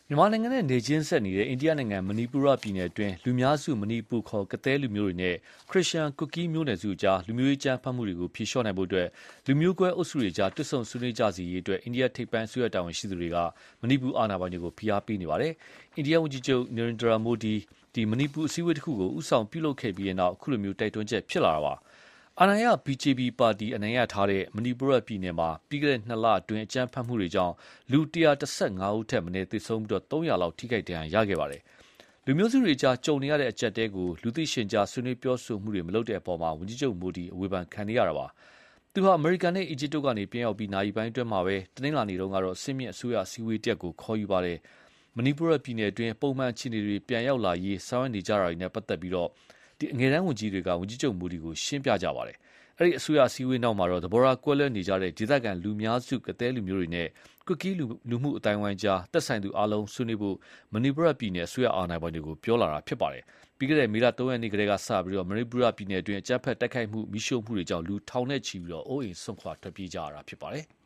မြန်မာနိုင်ငံနဲ့နေချင်းဆက်နေတဲ့အိန္ဒိယနိုင်ငံမဏိပူရပြည်နယ်အတွင်းလူများစုမဏိပူခေါ်ကသဲလူမျိုးတွေနဲ့ခရစ်ယာန်ကွတ်ကီးမျိုးနွယ်စုအကြားလူမျိုးရေးကြမ်းဖက်မှုတွေကိုဖြေလျှော့နိုင်ဖို့လူမျိုးကွဲအုပ်စုတွေကြားတွစ်ဆုံဆွေးနွေးကြစီရေးအိန္ဒိယထိပ်ပိုင်းအစိုးရတာဝန်ရှိသူတွေကမဏိပူအာဏာပိုင်တွေကိုဖိအားပေးနေပါတယ်။အိန္ဒိယဝန်ကြီးချုပ်နေရိန်ဒရာမိုဒီမဏိပူအစည်းအဝေးတစ်ခုကိုဦးဆောင်ပြုလုပ်ခဲ့ပြီးနောက်အခုလိုတိုက်တွန်းချက်ဖြစ်လာတာပါ။အာဏာရ BJP ပါတီအနိုင်ရထားတဲ့မဏိပူရပြည်နယ်မှာပြီးခဲ့တဲ့2 လအတွင်းအကြမ်းဖက်မှုတွေကြောင့်လူ115ဦးထက်မနည်းသေဆုံးပြီး300လောက်ထိခိုက်ဒဏ်ရာရခဲ့ပါတယ်။လူမျိုးစုတွေကြားကြုံနေရတဲ့အကျပ်တဲကိုလူသိရှင်ကြားဆွေးနွေးပြောဆိုမှုတွေမလုပ်တဲ့အပေါ်ဝန်ကြီးချုပ်မိုဒီအဝေဖန်ခံနေရတာပါ။သူဟာအမေရိကန်နဲ့အီဂျစ်တို့ကနေပြန်ရောက်ပြီးနာရီပိုင်းအတွင်းမှာပဲတနင်္လာနေ့တုန်းကတော့အစင်းမြင့်အစိုးရအစည်းအဝေးတစ်ရပ်ကိုခေါ်ယူပါတယ်။မဏိပူရပြည်နယ်အတွင်းပုံမှန်အခြေအနေတွေပြန်ရောက်လာရေးဆောင်ရွက်နေကြတာတွေနဲ့ပတ်သက်ပြီးအငယ်တန်းဝန်ကြီးတွေကဝန်ကြီးချုပ်မိုဒီကိုရှင်းပြကြပါတယ်။အဲဒီအစိုးရအစည်းအဝေးနောက်မှာတော့သဘောထားကွဲလွဲနေကြတဲ့ဒေသခံလူများစုကသဲလူမျိုးတွေနဲ့ကွတ်ကီးလူမှုအတိုင်းအဝိုင်းကြားသက်ဆိုင်သူအားလုံးဆွေးနွေးဖို့မဏိပူရပြည်နယ်အစိုးရအာဏာပိုင်တွေကိုပြောလာတာဖြစ်ပါတယ်။ပြီးခဲ့တဲ့မေလ3 ရက်နေ့ကတည်းကစပြီးမဏိပူရပြည်နယ်အတွင်းအကြမ်းဖက်တိုက်ခိုက်မှုမိရှုမှုတွေကြောင့်လူထောင်နဲ့ချီပြီးအိုးအိမ်စွန့်ခွာထွက်ပြေးကြရတာဖြစ်ပါတယ်။